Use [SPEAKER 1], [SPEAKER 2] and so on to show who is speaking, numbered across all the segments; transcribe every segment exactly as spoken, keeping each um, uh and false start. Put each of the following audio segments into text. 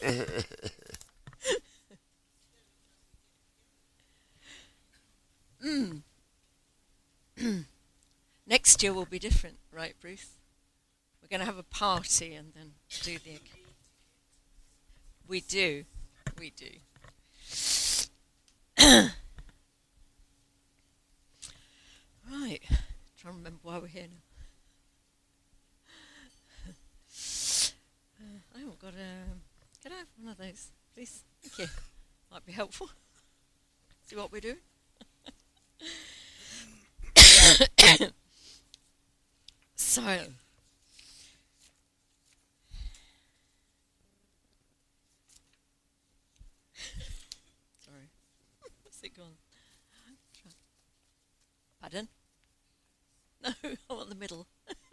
[SPEAKER 1] mm. Next year will be different, right, Bruce? We're going to have a party and then do the... We do. We do. Right. Trying to remember why we're here now. uh, I haven't got a... Can I have one of those, please? Thank you. Might be helpful. See what we're doing? So... Sorry. What's it gone? Pardon? No, I'm on the middle.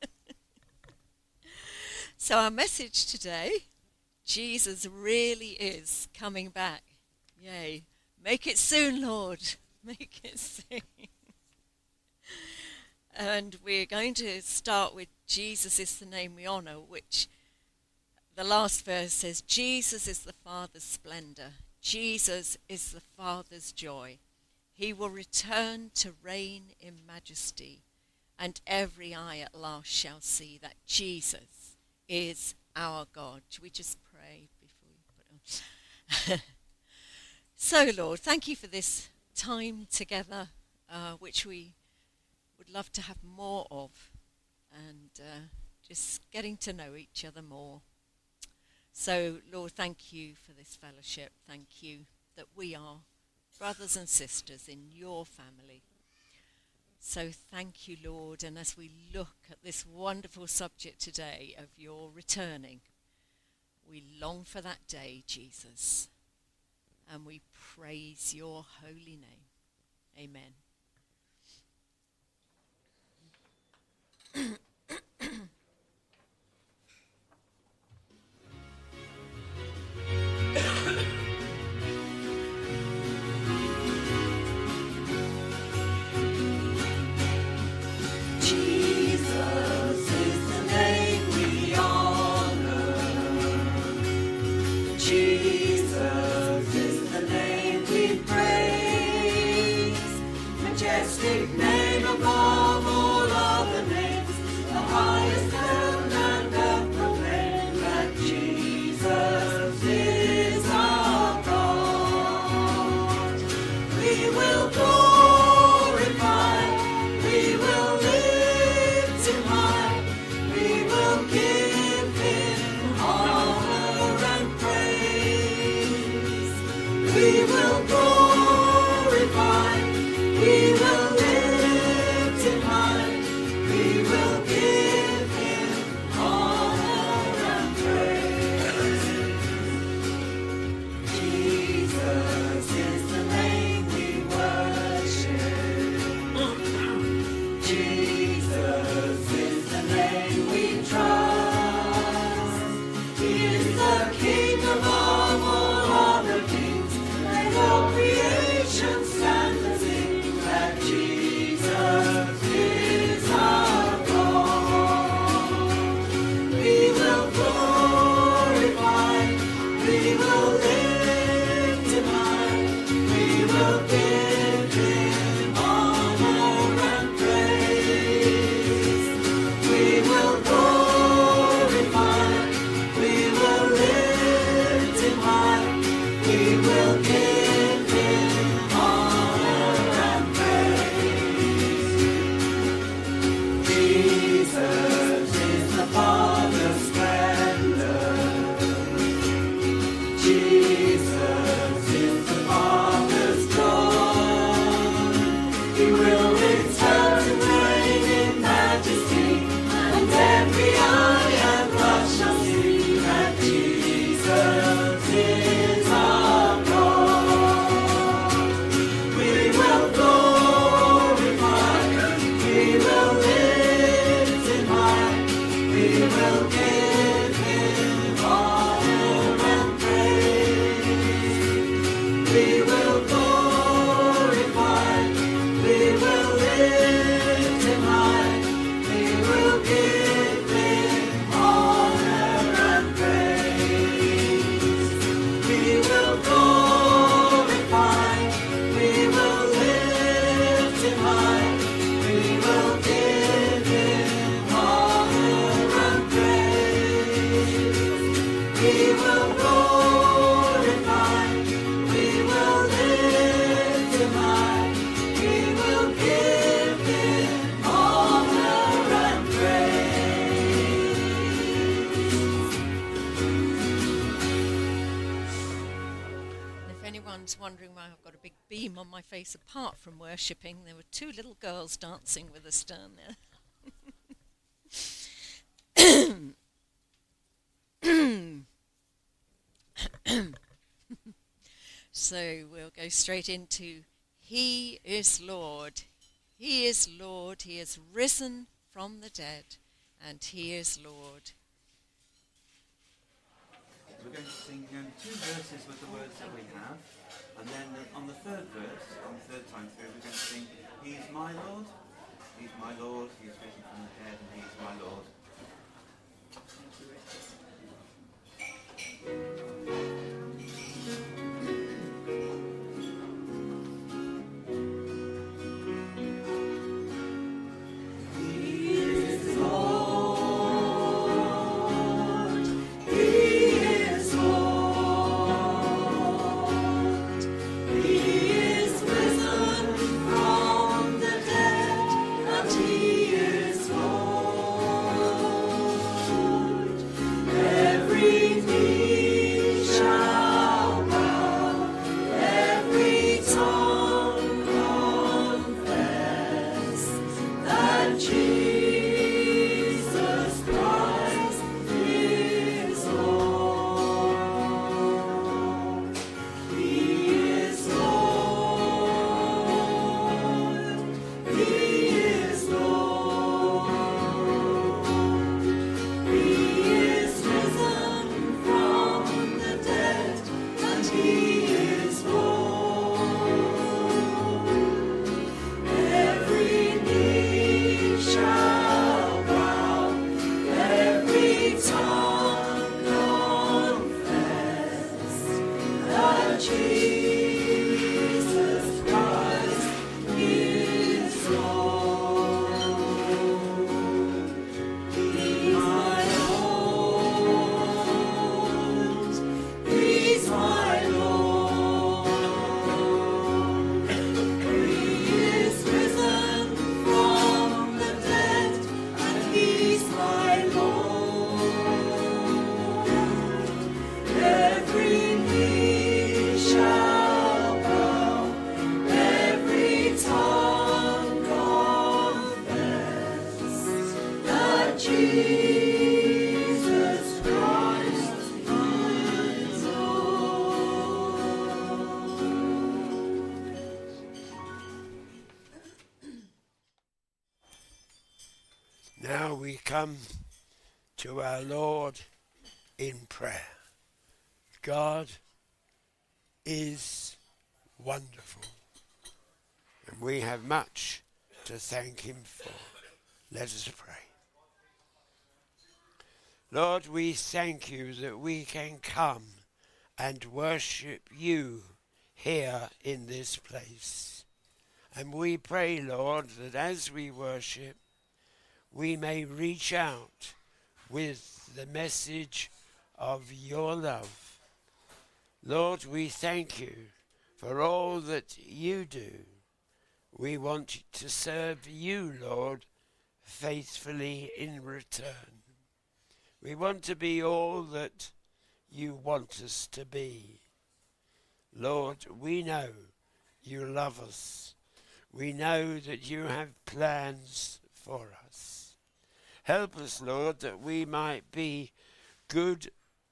[SPEAKER 1] So our message today, Jesus really is coming back. Yay. Make it soon, Lord. Make it soon. And we're going to start with Jesus is the name we honour, which the last verse says, Jesus is the Father's splendour. Jesus is the Father's joy. He will return to reign in majesty, and every eye at last shall see that Jesus is our God. Should we just pray before we put on? So, Lord, thank you for this time together, uh, which we would love to have more of, and uh, just getting to know each other more. So, Lord, thank you for this fellowship. Thank you that we are brothers and sisters in your family. So thank you, Lord, and as we look at this wonderful subject today of your returning, we long for that day, Jesus, and we praise your holy name. Amen.
[SPEAKER 2] Name above all other names, the highest heaven and earth proclaim that Jesus is our God. We will glorify, we will lift him high, we will give him honor and praise. We will glorify, we will will glorify, we will lift him high, we will give him honor and praise.
[SPEAKER 1] If anyone's wondering why I've got a big beam on my face apart from worshipping, there were two little girls dancing with us down there. So we'll go straight into He is Lord. He is Lord. He is risen from the dead, and He is Lord.
[SPEAKER 3] We're going to sing um, two verses with the words that we have, and then uh, on the third verse, on the third time through, we're going to sing, He is my Lord, He is my Lord, He is risen from the dead, and He is my Lord.
[SPEAKER 4] Now we come to our Lord in prayer. God is wonderful, and we have much to thank him for. Let us pray. Lord, we thank you that we can come and worship you here in this place. And we pray, Lord, that as we worship, we may reach out with the message of your love. Lord, we thank you for all that you do. We want to serve you, Lord, faithfully in return. We want to be all that you want us to be. Lord, we know you love us. We know that you have plans for us. Help us, Lord, that we might be good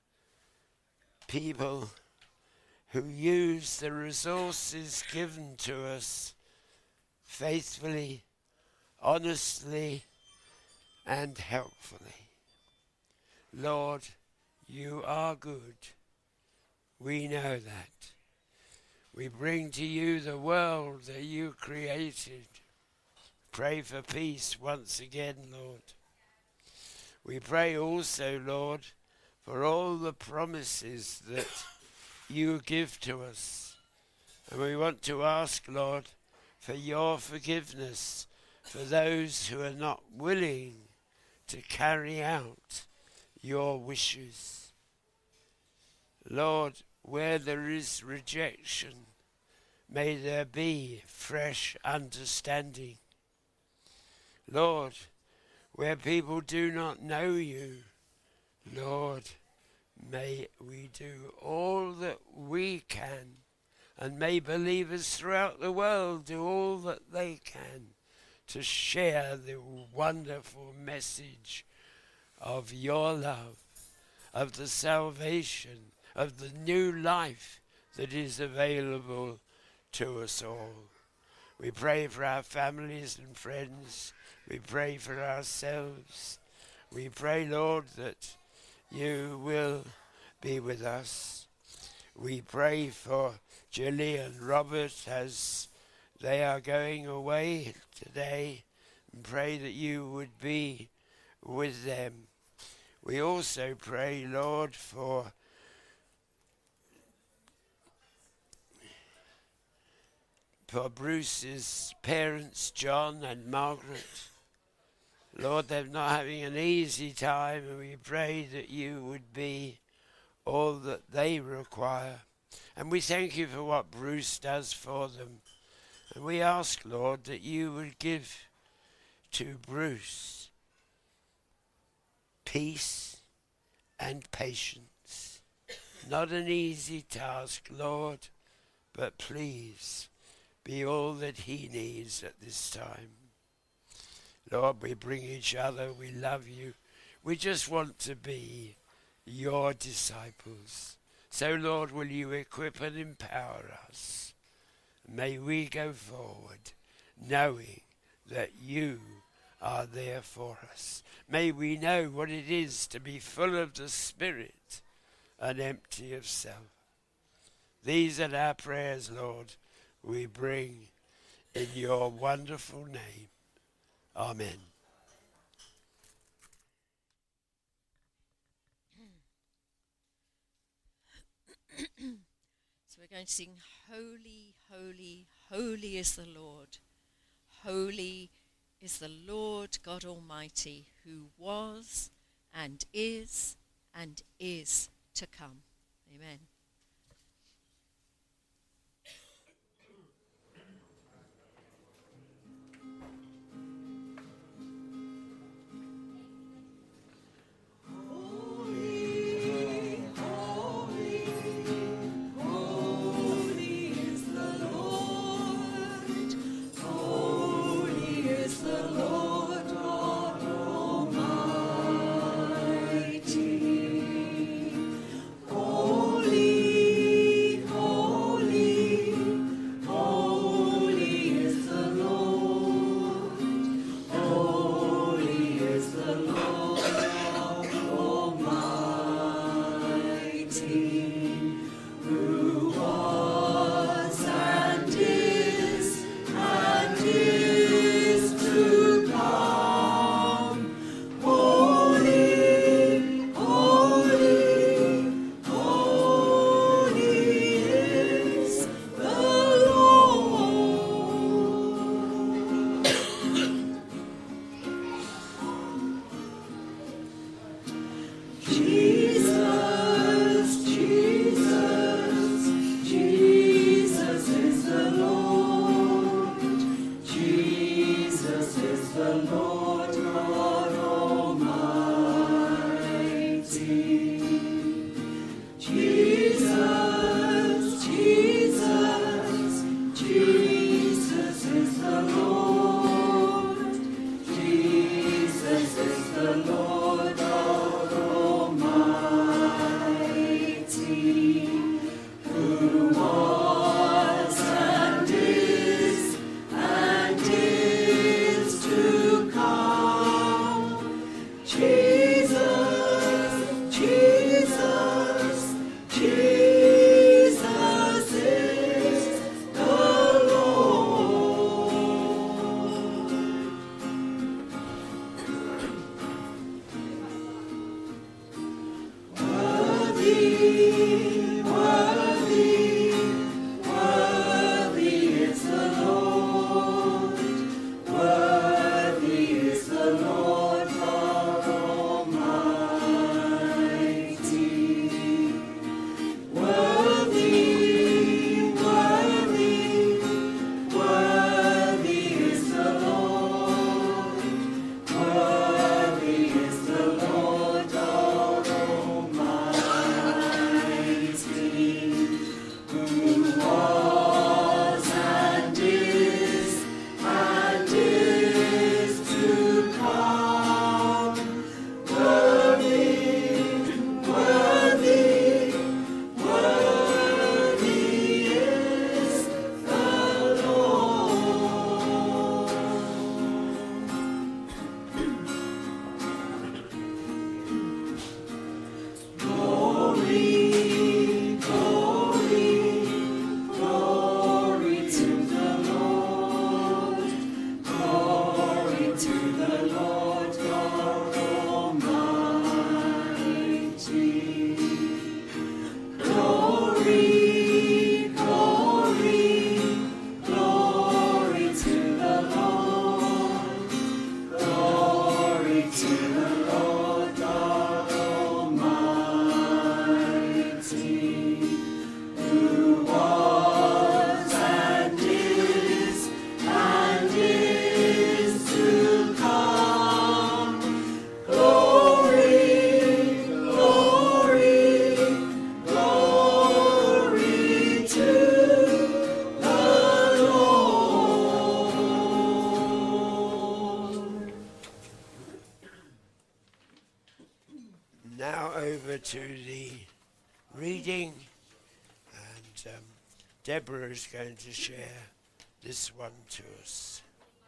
[SPEAKER 4] people who use the resources given to us faithfully, honestly, and helpfully. Lord, you are good. We know that. We bring to you the world that you created. Pray for peace once again, Lord. We pray also, Lord, for all the promises that you give to us. And we want to ask, Lord, for your forgiveness for those who are not willing to carry out your wishes. Lord, where there is rejection, may there be fresh understanding. Lord, where people do not know you, Lord, may we do all that we can, and may believers throughout the world do all that they can to share the wonderful message of your love, of the salvation, of the new life that is available to us all. We pray for our families and friends. We pray for ourselves. We pray, Lord, that you will be with us. We pray for Julie and Robert as they are going away today, and pray that you would be with them. We also pray, Lord, for for Bruce's parents, John and Margaret. Lord, they're not having an easy time, and we pray that you would be all that they require. And we thank you for what Bruce does for them. And we ask, Lord, that you would give to Bruce peace and patience. Not an easy task, Lord, but please be all that he needs at this time. Lord, we bring each other, we love you. We just want to be your disciples. So, Lord, will you equip and empower us? May we go forward knowing that you are there for us. May we know what it is to be full of the Spirit and empty of self. These are our prayers, Lord, we bring in your wonderful name. Amen.
[SPEAKER 1] So we're going to sing Holy, Holy, Holy is the Lord. Holy is the Lord God Almighty, who was and is and is to come. Amen.
[SPEAKER 2] Holy
[SPEAKER 4] to the reading, and um, Deborah is going to share this one to us.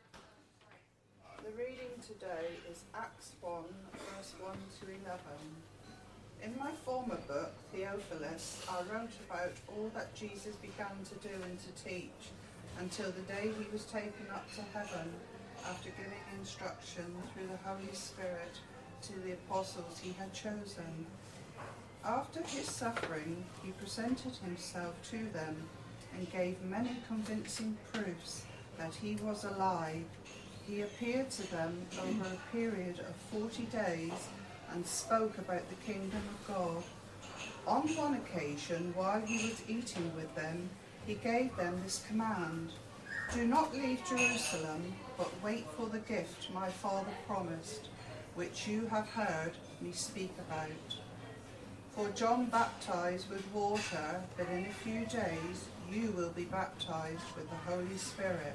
[SPEAKER 5] The reading today is Acts one, verse one to eleven. In my former book, Theophilus, I wrote about all that Jesus began to do and to teach, until the day he was taken up to heaven, after giving instruction through the Holy Spirit to the apostles he had chosen. After his suffering, he presented himself to them and gave many convincing proofs that he was alive. He appeared to them over a period of forty days and spoke about the kingdom of God. On one occasion, while he was eating with them, he gave them this command: "Do not leave Jerusalem, but wait for the gift my Father promised, which you have heard me speak about. For John baptized with water, but in a few days you will be baptized with the Holy Spirit."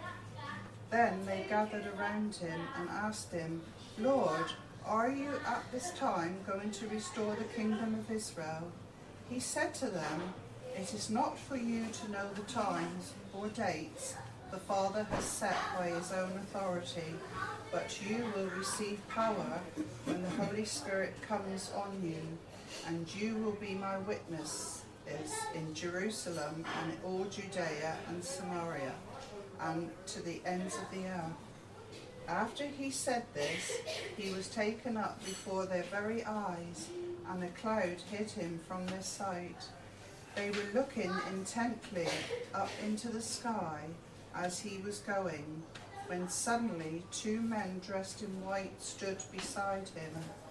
[SPEAKER 5] Then they gathered around him and asked him, "Lord, are you at this time going to restore the kingdom of Israel?" He said to them, "It is not for you to know the times or dates the Father has set by his own authority, but you will receive power when the Holy Spirit comes on you, and you will be my witnesses in Jerusalem and in all Judea and Samaria, and to the ends of the earth." After he said this, he was taken up before their very eyes, and a cloud hid him from their sight. They were looking intently up into the sky as he was going, when suddenly two men dressed in white stood beside him.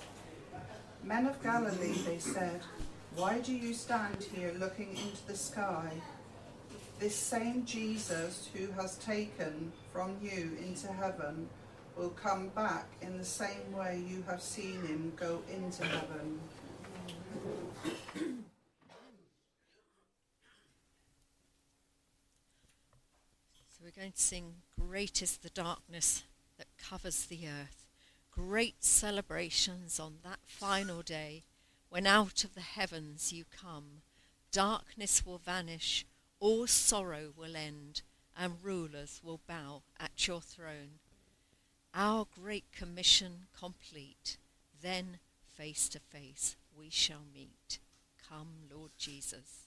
[SPEAKER 5] "Men of Galilee," they said, "why do you stand here looking into the sky? This same Jesus who has taken from you into heaven will come back in the same way you have seen him go into heaven."
[SPEAKER 1] So we're going to sing "Great is the Darkness That Covers the Earth." Great celebrations on that final day when out of the heavens you come. Darkness will vanish, all sorrow will end, and rulers will bow at your throne. Our great commission complete, then face to face we shall meet. Come, Lord Jesus.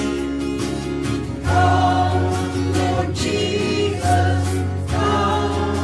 [SPEAKER 2] Come, Lord Jesus, come.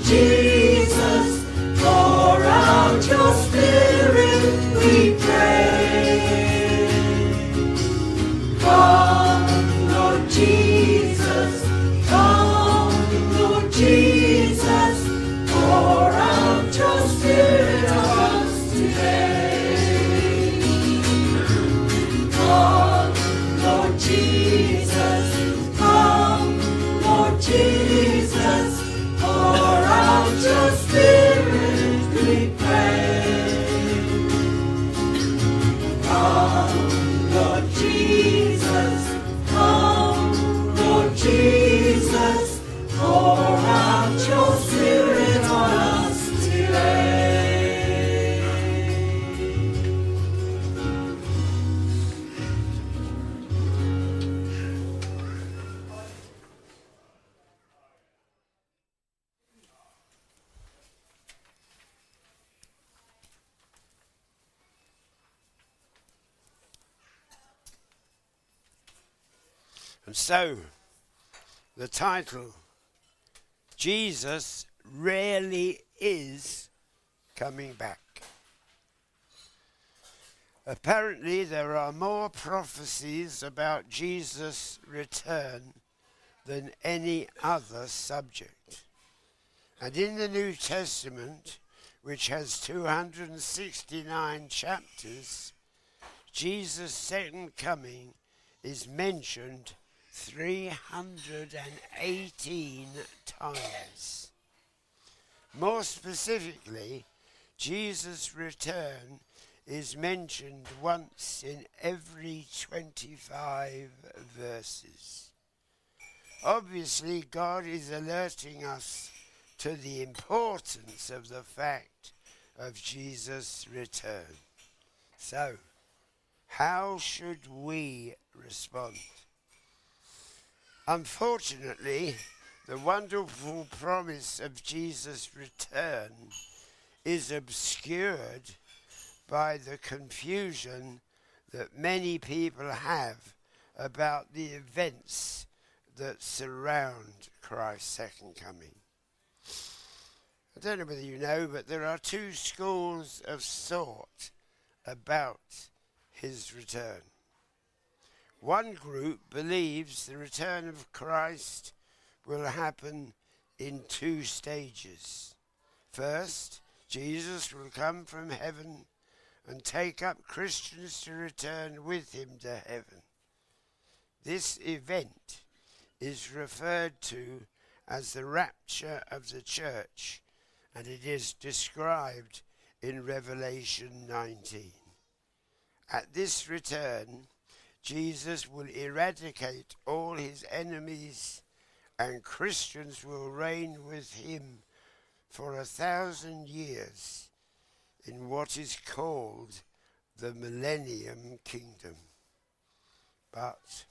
[SPEAKER 2] Jesus, pour out your Spirit, we pray. Come, Lord Jesus, come, Lord Jesus, pour out your Spirit on us today. Come, Lord Jesus, come, Lord Jesus, pour out your Spirit, we pray. Come, Lord Jesus, come, Lord Jesus, pour out your Spirit on us today.
[SPEAKER 4] And so, the title, Jesus Rarely Is Coming Back. Apparently, there are more prophecies about Jesus' return than any other subject. And in the New Testament, which has two hundred sixty-nine chapters, Jesus' second coming is mentioned three hundred eighteen times. More specifically, Jesus' return is mentioned once in every twenty-five verses. Obviously, God is alerting us to the importance of the fact of Jesus' return. So, how should we respond? Unfortunately, the wonderful promise of Jesus' return is obscured by the confusion that many people have about the events that surround Christ's second coming. I don't know whether you know, but there are two schools of thought about his return. One group believes the return of Christ will happen in two stages. First, Jesus will come from heaven and take up Christians to return with him to heaven. This event is referred to as the rapture of the church, and it is described in Revelation nineteen. At this return, Jesus will eradicate all his enemies, and Christians will reign with him for a thousand years in what is called the Millennium Kingdom. But,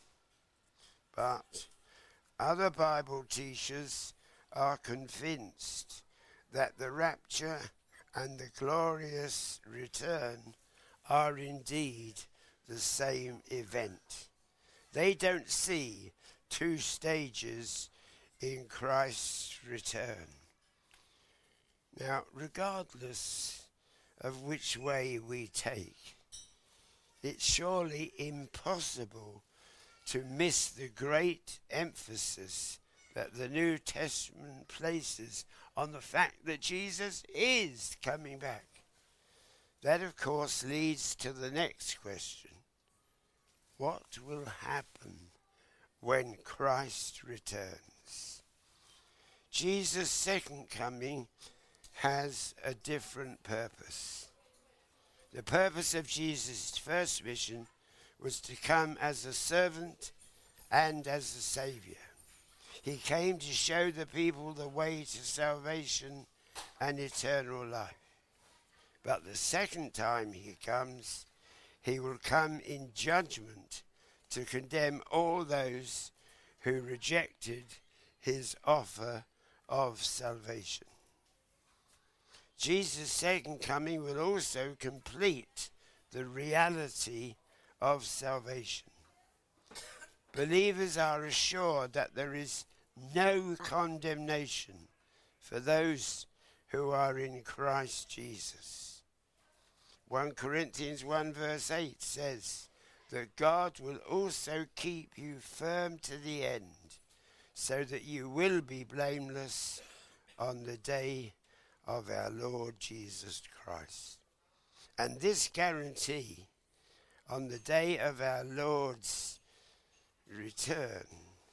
[SPEAKER 4] but, other Bible teachers are convinced that the rapture and the glorious return are indeed the same event. They don't see two stages in Christ's return. Now, regardless of which way we take, it's surely impossible to miss the great emphasis that the New Testament places on the fact that Jesus is coming back. That, of course, leads to the next question. What will happen when Christ returns? Jesus' second coming has a different purpose. The purpose of Jesus' first mission was to come as a servant and as a saviour. He came to show the people the way to salvation and eternal life. But the second time he comes, he will come in judgment to condemn all those who rejected his offer of salvation. Jesus' second coming will also complete the reality of salvation. Believers are assured that there is no condemnation for those who are in Christ Jesus. First Corinthians one verse eight says that God will also keep you firm to the end, so that you will be blameless on the day of our Lord Jesus Christ. And this guarantee on the day of our Lord's return,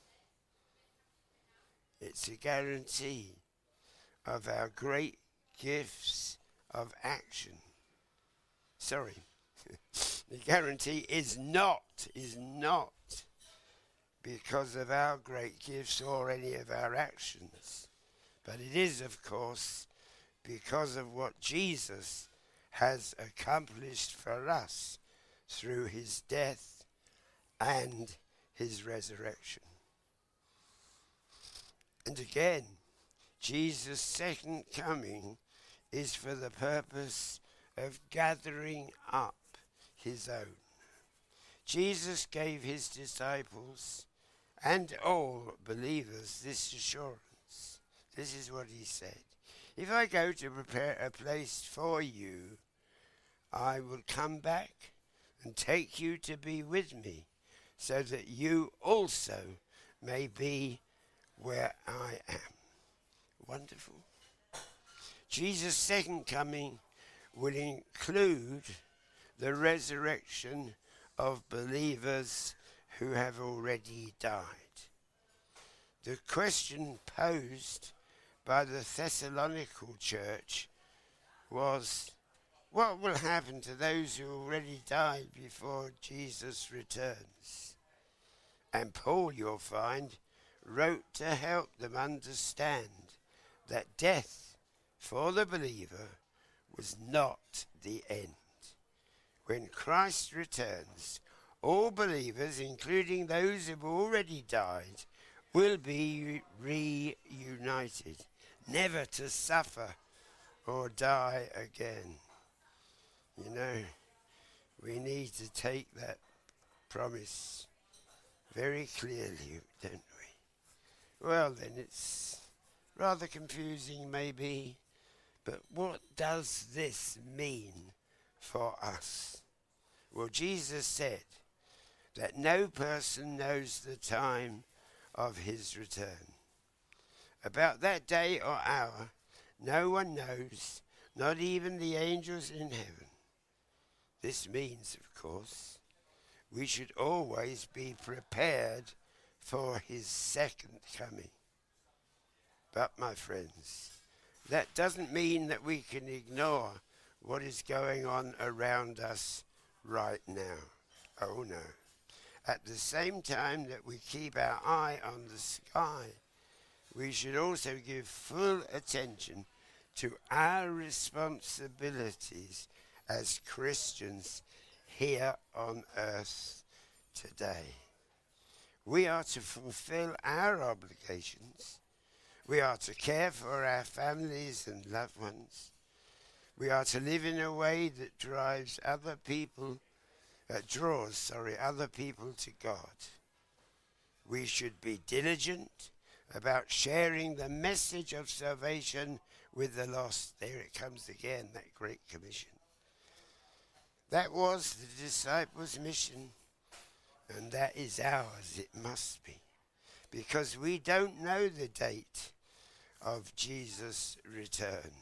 [SPEAKER 4] it's a guarantee of our great gifts of action. Sorry, the guarantee is not, is not because of our great gifts or any of our actions, but it is, of course, because of what Jesus has accomplished for us through his death and his resurrection. And again, Jesus' second coming is for the purpose of gathering up his own. Jesus gave his disciples and all believers this assurance. This is what he said. If I go to prepare a place for you, I will come back and take you to be with me, so that you also may be where I am. Wonderful. Jesus' second coming will include the resurrection of believers who have already died. The question posed by the Thessalonical church was, what will happen to those who already died before Jesus returns? And Paul, you'll find, wrote to help them understand that death for the believer was not the end. When Christ returns, all believers, including those who have already died, will be reunited, never to suffer or die again. You know, we need to take that promise very clearly, don't we? Well, then, it's rather confusing maybe, but what does this mean for us? Well, Jesus said that no person knows the time of his return. About that day or hour, no one knows, not even the angels in heaven. This means, of course, we should always be prepared for his second coming. But, my friends, that doesn't mean that we can ignore what is going on around us right now. Oh no. At the same time that we keep our eye on the sky, we should also give full attention to our responsibilities as Christians here on earth today. We are to fulfill our obligations. We are to care for our families and loved ones. We are to live in a way that drives other people, uh, draws, sorry, other people to God. We should be diligent about sharing the message of salvation with the lost. There it comes again, that Great Commission. That was the disciples' mission, and that is ours. It must be, because we don't know the date of Jesus' return.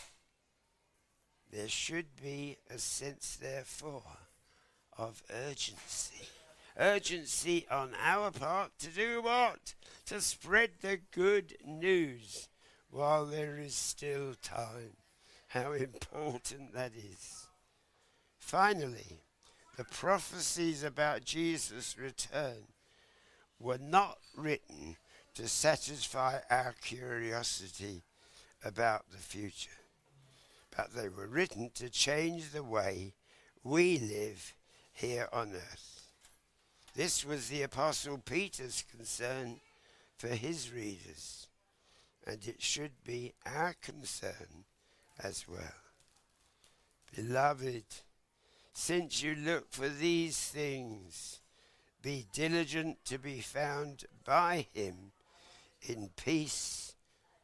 [SPEAKER 4] There should be a sense, therefore, of urgency. Urgency on our part to do what? To spread the good news while there is still time. How important that is. Finally, the prophecies about Jesus' return were not written to satisfy our curiosity about the future, but they were written to change the way we live here on earth. This was the Apostle Peter's concern for his readers, and it should be our concern as well. Beloved, since you look for these things, be diligent to be found by him in peace,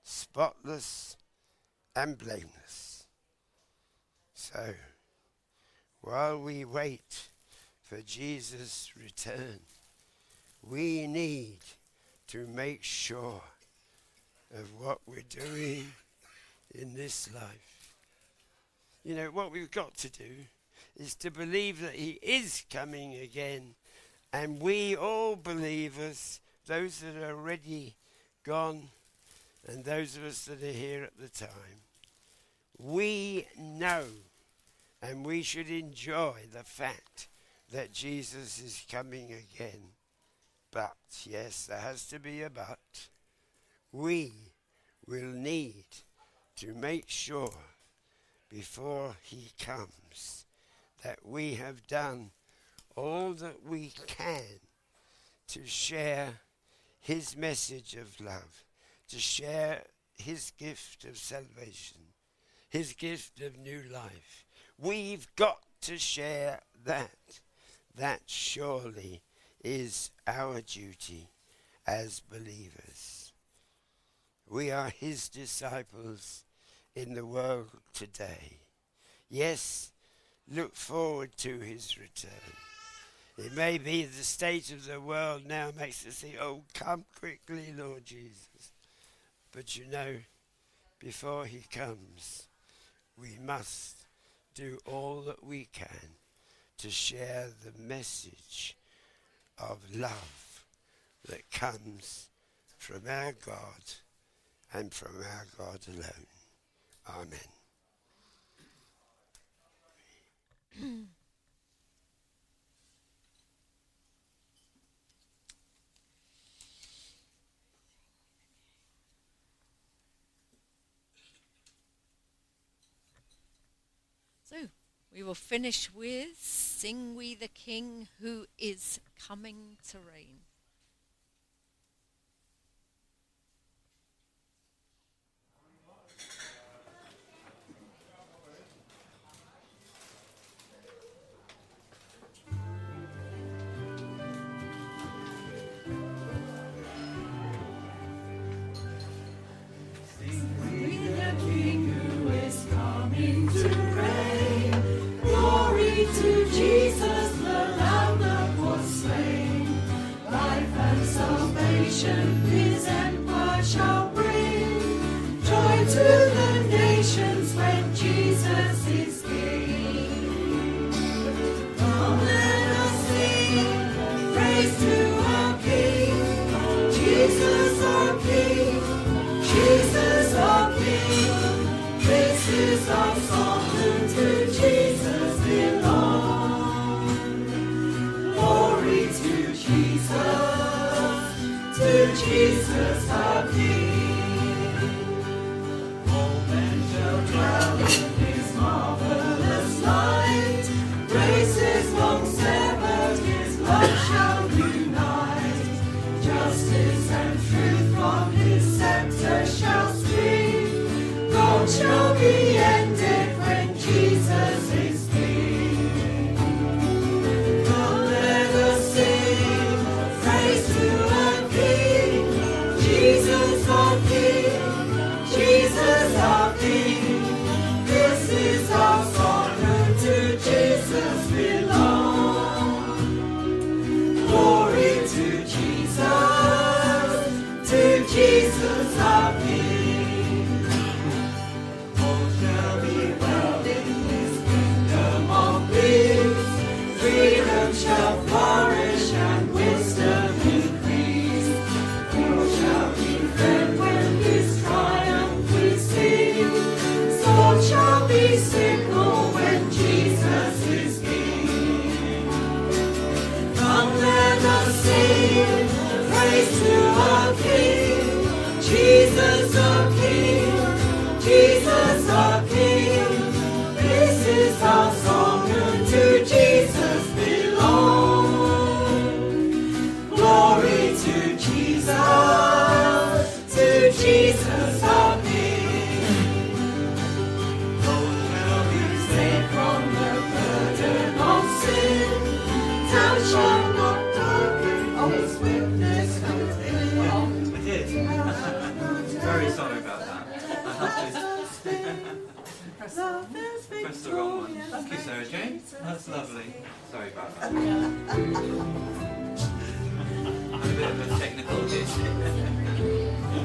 [SPEAKER 4] spotless and blameless. So, while we wait for Jesus' return, we need to make sure of what we're doing in this life. You know, what we've got to do is to believe that he is coming again, and we all believers, those that are already gone and those of us that are here at the time, we know and we should enjoy the fact that Jesus is coming again. But, yes, there has to be a but. We will need to make sure before he comes that we have done all that we can to share his message of love, to share his gift of salvation, his gift of new life. We've got to share that. That surely is our duty as believers. We are his disciples in the world today. Yes, look forward to his return. It may be the state of the world now makes us think, oh, come quickly, Lord Jesus. But you know, before he comes, we must do all that we can to share the message of love that comes from our God and from our God alone. Amen.
[SPEAKER 1] So, we will finish with Sing We the King Who Is Coming to Reign.
[SPEAKER 2] To Jesus, the Lamb that was slain, life and salvation his empire shall bring. Joy to the nations when Jesus is King. Come, let us sing praise to our King, Jesus our King, Jesus our King. This is our song, and to Jesus belongs. To Jesus our King, all men shall
[SPEAKER 5] Love is
[SPEAKER 3] Press the wrong one.
[SPEAKER 5] victorious.
[SPEAKER 3] Thank you, Sarah Jane. That's lovely. Sorry about that. I'm a bit of a technical glitch.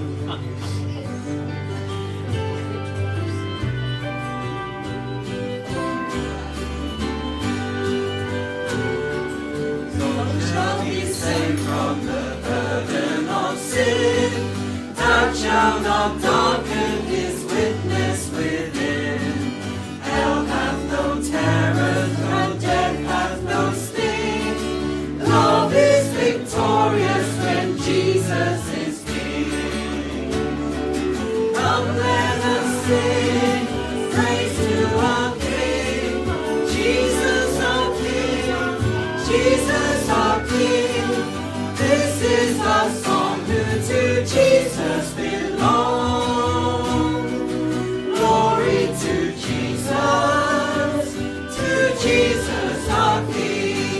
[SPEAKER 2] Shall be saved from the burden of sin. Thou shalt not darken his witness within. Hell hath no terror, no death hath no sting. Love is victorious when Jesus is King. Come, let us sing praise to our King. Jesus our King. Jesus our King, this is our song who to Jesus belong. Glory to Jesus, to Jesus our King.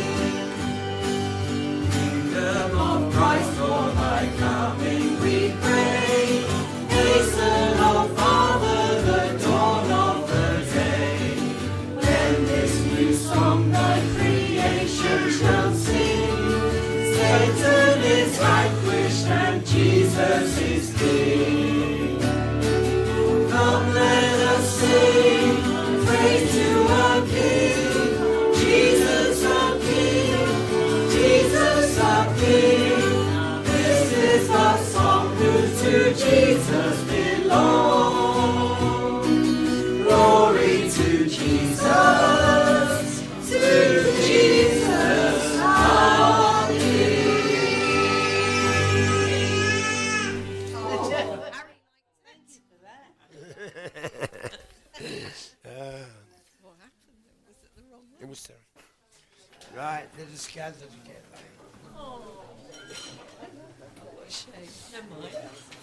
[SPEAKER 2] Kingdom of Christ, for thy coming we pray. Hasten, O Father, the dawn of the day. When this new song thy creation shall sing, Satan is vanquished and Jesus is King. Come, let us sing praise to our King. Jesus our King, Jesus our King. This is our song who to Jesus belong. Glory to Jesus, to Jesus our King.
[SPEAKER 1] What happened then? Was it the wrong one?
[SPEAKER 4] It was Sarah. Right, let us gather together.
[SPEAKER 1] Oh, what a shame. Never mind.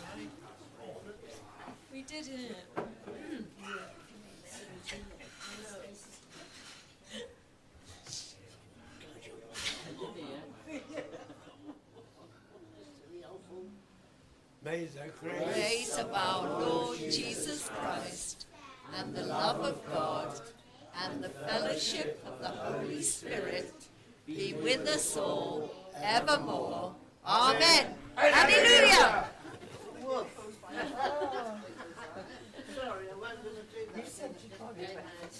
[SPEAKER 1] We did it.
[SPEAKER 4] May the grace
[SPEAKER 1] Praise of our Lord Jesus Christ, and the love of God, and the fellowship of the Holy Spirit be with us all evermore. Amen. Hallelujah.
[SPEAKER 6] Sorry, I wasn't going to do that.